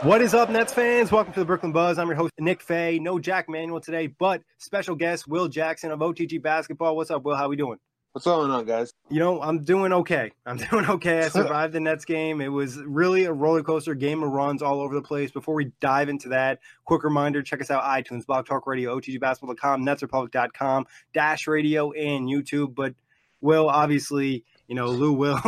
What is up, Nets fans? Welcome to the Brooklyn Buzz. I'm your host, Nick Fay. No Jack Manuel today, but special guest, Will Jackson of OTG Basketball. What's up, Will? How we doing? What's going on, guys? I'm doing okay. I survived the Nets game. It was really a roller coaster, game of runs all over the place. Before we dive into that, quick reminder, check us out, iTunes, Blog Talk Radio, OTGBasketball.com, NetsRepublic.com, Dash Radio, and YouTube. But Will, obviously, Lou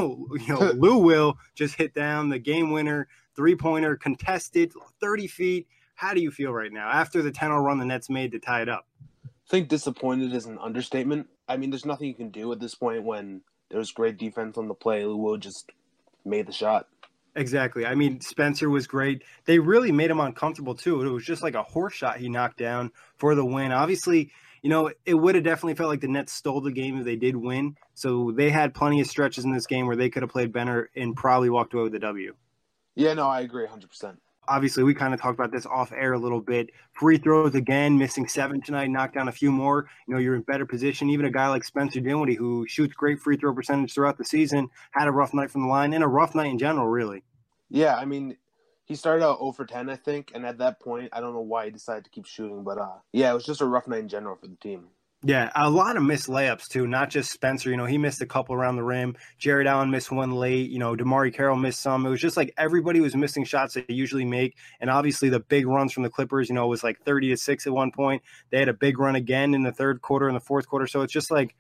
Will just hit down the game winner, three-pointer, contested, 30 feet. How do you feel right now after the 10-0 run the Nets made to tie it up? I think disappointed is an understatement. I mean, there's nothing you can do at this point when there's great defense on the play. Lou Will just made the shot. Exactly. I mean, Spencer was great. They really made him uncomfortable, too. It was just like a horse shot he knocked down for the win. Obviously, it would have definitely felt like the Nets stole the game if they did win. So they had plenty of stretches in this game where they could have played better and probably walked away with the W. Yeah, no, I agree 100%. Obviously, we kind of talked about this off air a little bit. Free throws again, missing 7 tonight, knocked down a few more. You're in better position. Even a guy like Spencer Dinwiddie, who shoots great free throw percentage throughout the season, had a rough night from the line and a rough night in general, really. Yeah, I mean, he started out 0 for 10, I think, and at that point, I don't know why he decided to keep shooting, but it was just a rough night in general for the team. Yeah, a lot of missed layups, too, not just Spencer. He missed a couple around the rim. Jared Allen missed one late. DeMarre Carroll missed some. It was just like everybody was missing shots that they usually make. And obviously the big runs from the Clippers, it was like 30-6 at one point. They had a big run again in the third quarter and the fourth quarter. So it's just like,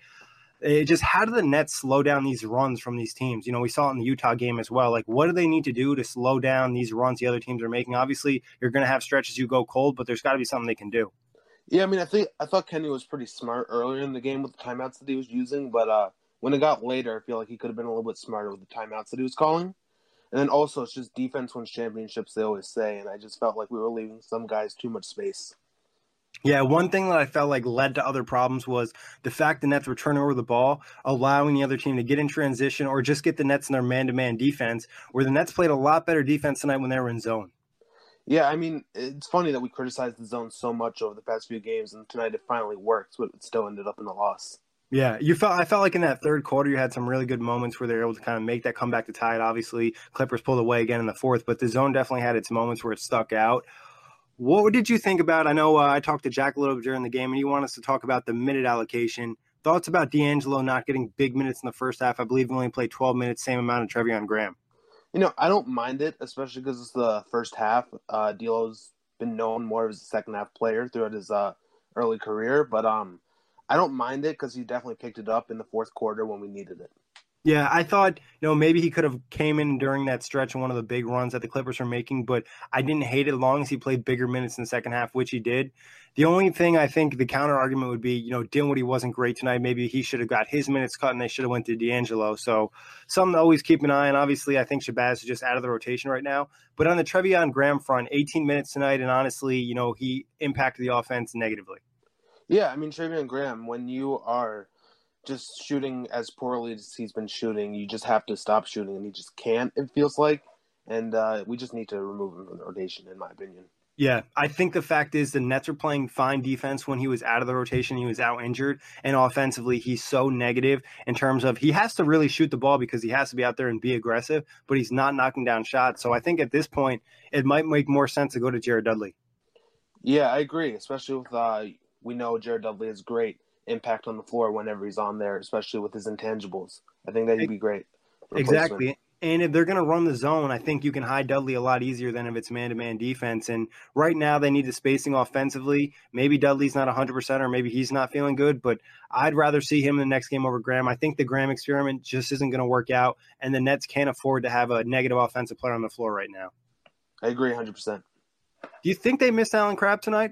how do the Nets slow down these runs from these teams? We saw it in the Utah game as well. Like, what do they need to do to slow down these runs the other teams are making? Obviously, you're going to have stretches you go cold, but there's got to be something they can do. Yeah, I mean, I thought Kenny was pretty smart earlier in the game with the timeouts that he was using, but when it got later, I feel like he could have been a little bit smarter with the timeouts that he was calling. And then also, it's just defense wins championships, they always say, and I just felt like we were leaving some guys too much space. Yeah, one thing that I felt like led to other problems was the fact the Nets were turning over the ball, allowing the other team to get in transition or just get the Nets in their man-to-man defense, where the Nets played a lot better defense tonight when they were in zone. Yeah, I mean, it's funny that we criticized the zone so much over the past few games, and tonight it finally worked, but it still ended up in a loss. Yeah, I felt like in that third quarter you had some really good moments where they were able to kind of make that comeback to tie it. Obviously, Clippers pulled away again in the fourth, but the zone definitely had its moments where it stuck out. What did you think about? I know I talked to Jack a little bit during the game, and you want us to talk about the minute allocation. Thoughts about D'Angelo not getting big minutes in the first half? I believe he only played 12 minutes, same amount of Treveon Graham. I don't mind it, especially because it's the first half. D'Lo's been known more as a second-half player throughout his early career, but I don't mind it because he definitely picked it up in the fourth quarter when we needed it. Yeah, I thought, maybe he could have came in during that stretch in one of the big runs that the Clippers were making, but I didn't hate it as long as he played bigger minutes in the second half, which he did. The only thing I think the counter argument would be, Dinwiddie wasn't great tonight. Maybe he should have got his minutes cut and they should have went to D'Angelo. So something to always keep an eye on. Obviously, I think Shabazz is just out of the rotation right now. But on the Treveon Graham front, 18 minutes tonight, and honestly, he impacted the offense negatively. Yeah, I mean, Treveon Graham, when you are just shooting as poorly as he's been shooting, you just have to stop shooting, and he just can't, it feels like. And we just need to remove him from the rotation, in my opinion. Yeah, I think the fact is the Nets were playing fine defense when he was out of the rotation. He was out injured, and offensively, he's so negative in terms of he has to really shoot the ball because he has to be out there and be aggressive, but he's not knocking down shots. So I think at this point, it might make more sense to go to Jared Dudley. Yeah, I agree, especially with we know Jared Dudley has great impact on the floor whenever he's on there, especially with his intangibles. I think that he'd be great. Exactly. And if they're going to run the zone, I think you can hide Dudley a lot easier than if it's man-to-man defense. And right now they need the spacing offensively. Maybe Dudley's not 100% or maybe he's not feeling good, but I'd rather see him in the next game over Graham. I think the Graham experiment just isn't going to work out, and the Nets can't afford to have a negative offensive player on the floor right now. I agree 100%. Do you think they missed Allen Crabbe tonight?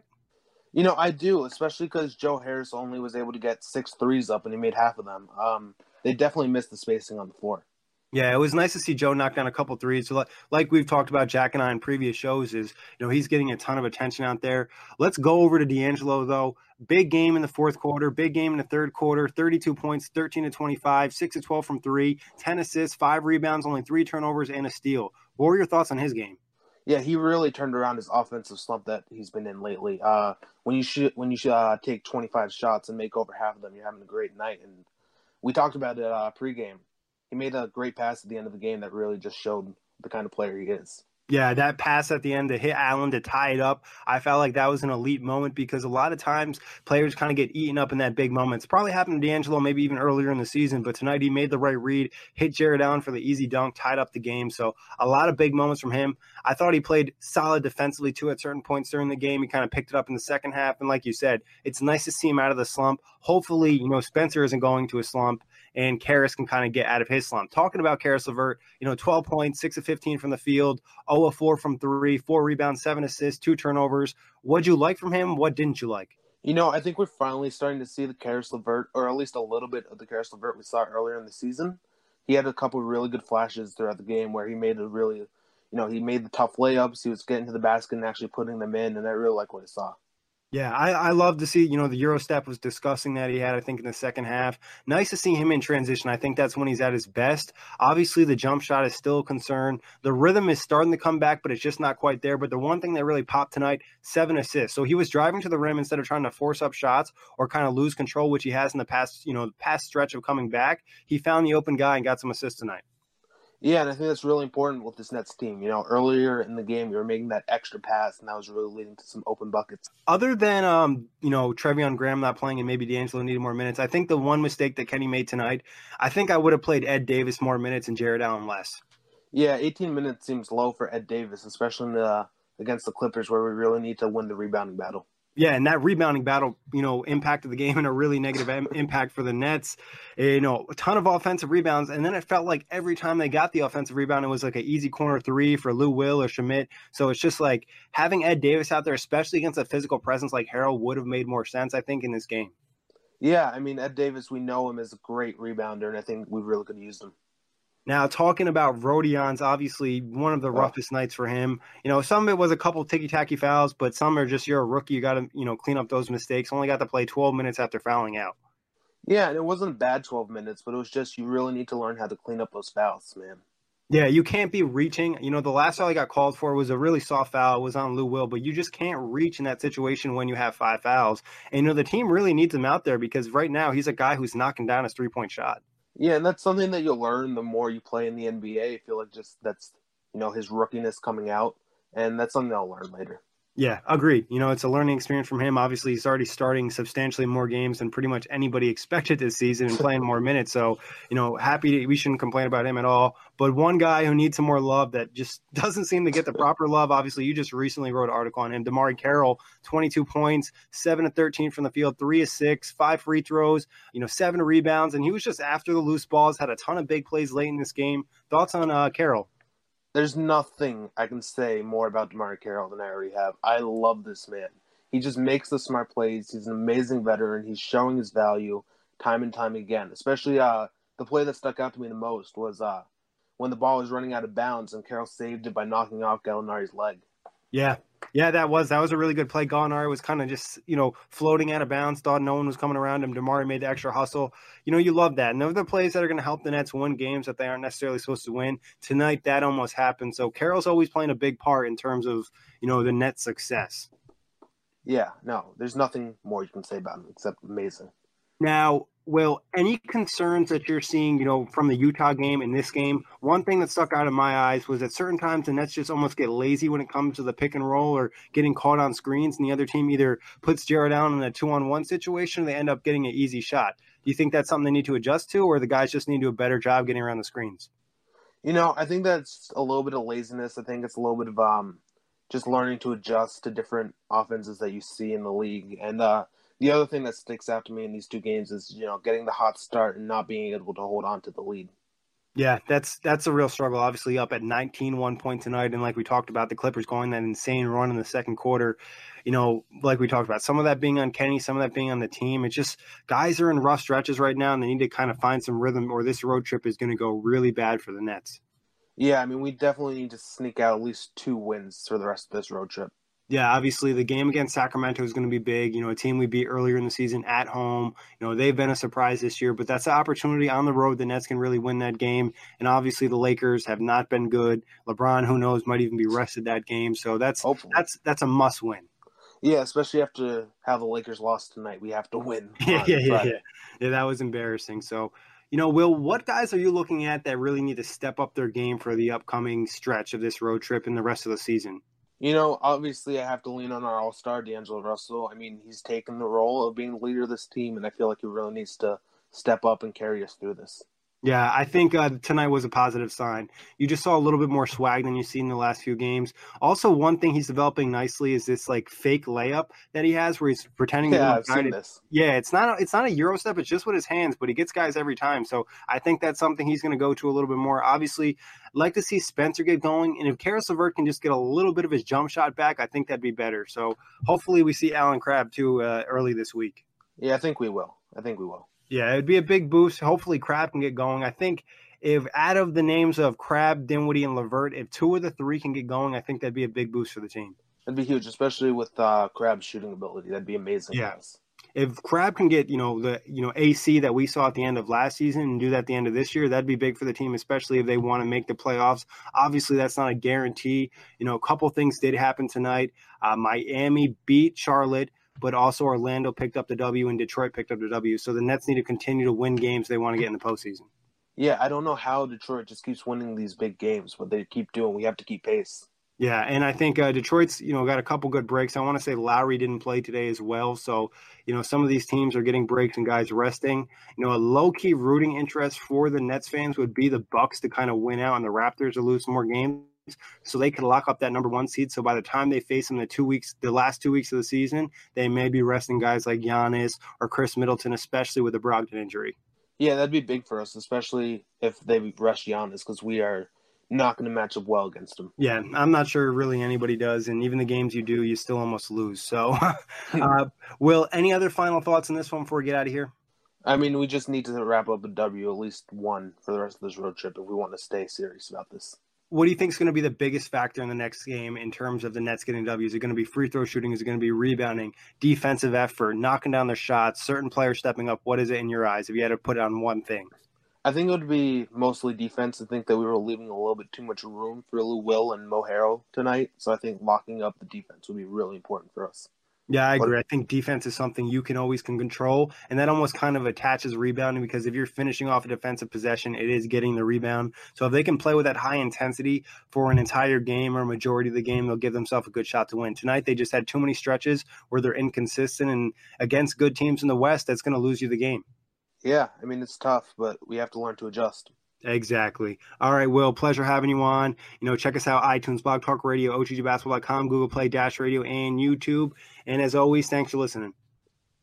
I do, especially because Joe Harris only was able to get 6 threes up and he made half of them. They definitely missed the spacing on the floor. Yeah, it was nice to see Joe knock down a couple threes. So like we've talked about, Jack and I in previous shows, is he's getting a ton of attention out there. Let's go over to D'Angelo, though. Big game in the fourth quarter, big game in the third quarter, 32 points, 13 to 25, 6 to 12 from 3, 10 assists, 5 rebounds, only 3 turnovers, and a steal. What were your thoughts on his game? Yeah, he really turned around his offensive slump that he's been in lately. When you take 25 shots and make over half of them, you're having a great night. And we talked about it pregame. He made a great pass at the end of the game that really just showed the kind of player he is. Yeah, that pass at the end to hit Allen to tie it up, I felt like that was an elite moment because a lot of times players kind of get eaten up in that big moment. It's probably happened to D'Angelo maybe even earlier in the season, but tonight he made the right read, hit Jared Allen for the easy dunk, tied up the game. So a lot of big moments from him. I thought he played solid defensively too at certain points during the game. He kind of picked it up in the second half, and like you said, it's nice to see him out of the slump. Hopefully, Spencer isn't going to a slump and Karis can kind of get out of his slump. Talking about Karis LeVert, 12 points, 6 of 15 from the field, 0 of 4 from 3, 4 rebounds, 7 assists, 2 turnovers. What'd you like from him? What didn't you like? I think we're finally starting to see the Karis LeVert, or at least a little bit of the Karis LeVert we saw earlier in the season. He had a couple of really good flashes throughout the game where he made he made the tough layups. He was getting to the basket and actually putting them in, and I really like what I saw. Yeah, I love to see, the Euro step was disgusting that he had, I think, in the second half. Nice to see him in transition. I think that's when he's at his best. Obviously, the jump shot is still a concern. The rhythm is starting to come back, but it's just not quite there. But the one thing that really popped tonight, 7 assists. So he was driving to the rim instead of trying to force up shots or kind of lose control, which he has in the past stretch of coming back. He found the open guy and got some assists tonight. Yeah, and I think that's really important with this Nets team. Earlier in the game, you were making that extra pass, and that was really leading to some open buckets. Other than Trevion Graham not playing and maybe D'Angelo needed more minutes, I think the one mistake that Kenny made tonight, I think I would have played Ed Davis more minutes and Jared Allen less. Yeah, 18 minutes seems low for Ed Davis, especially against the Clippers, where we really need to win the rebounding battle. Yeah, and that rebounding battle, impacted the game in a really negative impact for the Nets. A ton of offensive rebounds, and then it felt like every time they got the offensive rebound, it was like an easy corner three for Lou Will or Schmidt. So it's just like having Ed Davis out there, especially against a physical presence like Harrell, would have made more sense, I think, in this game. Yeah, I mean, Ed Davis, we know him as a great rebounder, and I think we really could use him. Now, talking about Rodion's, obviously one of the roughest nights for him. Some of it was a couple ticky-tacky fouls, but some are just you're a rookie. You got to, clean up those mistakes. Only got to play 12 minutes after fouling out. Yeah, and it wasn't a bad 12 minutes, but it was just you really need to learn how to clean up those fouls, man. Yeah, you can't be reaching. The last foul he got called for was a really soft foul. It was on Lou Will, but you just can't reach in that situation when you have 5 fouls. And, the team really needs him out there because right now he's a guy who's knocking down his three-point shot. Yeah, and that's something that you'll learn the more you play in the NBA. I feel like just that's, his rookiness coming out, and that's something I'll learn later. Yeah, agreed. It's a learning experience from him. Obviously, he's already starting substantially more games than pretty much anybody expected this season and playing more minutes. So, we shouldn't complain about him at all. But one guy who needs some more love that just doesn't seem to get the proper love, obviously, you just recently wrote an article on him, DeMarre Carroll, 22 points, 7 of 13 from the field, 3 of 6, 5 free throws, 7 rebounds. And he was just after the loose balls, had a ton of big plays late in this game. Thoughts on Carroll? There's nothing I can say more about DeMarre Carroll than I already have. I love this man. He just makes the smart plays. He's an amazing veteran. He's showing his value time and time again. Especially the play that stuck out to me the most was when the ball was running out of bounds and Carroll saved it by knocking off Gallinari's leg. Yeah, that was a really good play. Gallinari was kind of just, floating out of bounds, thought no one was coming around him. DeMarre made the extra hustle. You love that. And those are the plays that are going to help the Nets win games that they aren't necessarily supposed to win. Tonight, that almost happened. So Carroll's always playing a big part in terms of, the Nets' success. Yeah, no, there's nothing more you can say about him except amazing. Now, Will, any concerns that you're seeing, from the Utah game and this game? One thing that stuck out in my eyes was at certain times the Nets just almost get lazy when it comes to the pick and roll or getting caught on screens, and the other team either puts Jared Allen in a 2-on-1 situation or they end up getting an easy shot. Do you think that's something they need to adjust to, or the guys just need to do a better job getting around the screens? I think that's a little bit of laziness. I think it's a little bit of just learning to adjust to different offenses that you see in the league. And the other thing that sticks out to me in these two games is, getting the hot start and not being able to hold on to the lead. Yeah, that's a real struggle. Obviously up at 19 1 point tonight. And like we talked about, the Clippers going that insane run in the second quarter, like we talked about, some of that being on Kenny, some of that being on the team. It's just guys are in rough stretches right now and they need to kind of find some rhythm or this road trip is going to go really bad for the Nets. Yeah, I mean, we definitely need to sneak out at least 2 wins for the rest of this road trip. Yeah, obviously the game against Sacramento is going to be big. A team we beat earlier in the season at home. They've been a surprise this year, but that's the opportunity on the road. The Nets can really win that game. And obviously the Lakers have not been good. LeBron, who knows, might even be rested that game. So that's a must win. Yeah, especially after how the Lakers lost tonight. We have to win. Yeah, that was embarrassing. So, Will, what guys are you looking at that really need to step up their game for the upcoming stretch of this road trip and the rest of the season? Obviously, I have to lean on our all-star, D'Angelo Russell. I mean, he's taken the role of being the leader of this team, and I feel like he really needs to step up and carry us through this. Yeah, I think tonight was a positive sign. You just saw a little bit more swag than you've seen in the last few games. Also, one thing he's developing nicely is this like fake layup that he has, where he's pretending to Yeah, I've seen this. Yeah, it's not a Euro step. It's just with his hands, but he gets guys every time. So I think that's something he's going to go to a little bit more. Obviously, I'd like to see Spencer get going, and if Karis LeVert can just get a little bit of his jump shot back, I think that'd be better. So hopefully, we see Allen Crabbe too early this week. Yeah, I think we will. Yeah, it'd be a big boost. Hopefully, Crabbe can get going. I think if out of the names of Crabbe, Dinwiddie, and LeVert, if two of the three can get going, I think that'd be a big boost for the team. That'd be huge, especially with Crabbe's shooting ability. That'd be amazing. Yeah. For us. If Crabbe can get, the AC that we saw at the end of last season and do that at the end of this year, that'd be big for the team, especially if they want to make the playoffs. Obviously, that's not a guarantee. A couple things did happen tonight. Miami beat Charlotte, but also Orlando picked up the W and Detroit picked up the W. So the Nets need to continue to win games they want to get in the postseason. Yeah, I don't know how Detroit just keeps winning these big games, but they keep doing. We have to keep pace. Yeah, and I think Detroit's, got a couple good breaks. I want to say Lowry didn't play today as well. So, some of these teams are getting breaks and guys resting. A low-key rooting interest for the Nets fans would be the Bucks to kind of win out and the Raptors to lose some more games so they could lock up that number one seed. So by the time they face them the last 2 weeks of the season, they may be resting guys like Giannis or Chris Middleton, especially with the Brogdon injury. Yeah, that'd be big for us, especially if they rush Giannis, because we are not going to match up well against him. Yeah, I'm not sure really anybody does, and even the games you do, you still almost lose. So, Will, any other final thoughts on this one before we get out of here? I mean, we just need to wrap up a W, at least one, for the rest of this road trip if we want to stay serious about this. What do you think is going to be the biggest factor in the next game in terms of the Nets getting W? Is it going to be free throw shooting? Is it going to be rebounding, defensive effort, knocking down their shots, certain players stepping up? What is it in your eyes if you had to put it on one thing? I think it would be mostly defense. I think that we were leaving a little bit too much room for Lou Will and Mo Harrell tonight. So I think locking up the defense would be really important for us. Yeah, I agree. I think defense is something you can always control, and that almost kind of attaches rebounding because if you're finishing off a defensive possession, it is getting the rebound. So if they can play with that high intensity for an entire game or a majority of the game, they'll give themselves a good shot to win. Tonight, they just had too many stretches where they're inconsistent, and against good teams in the West, that's going to lose you the game. Yeah, I mean, it's tough, but we have to learn to adjust. Exactly. All right, Will, pleasure having you on. Check us out, iTunes, Blog Talk Radio, OTGBasketball.com, Google Play, Dash Radio, and YouTube. And as always, thanks for listening.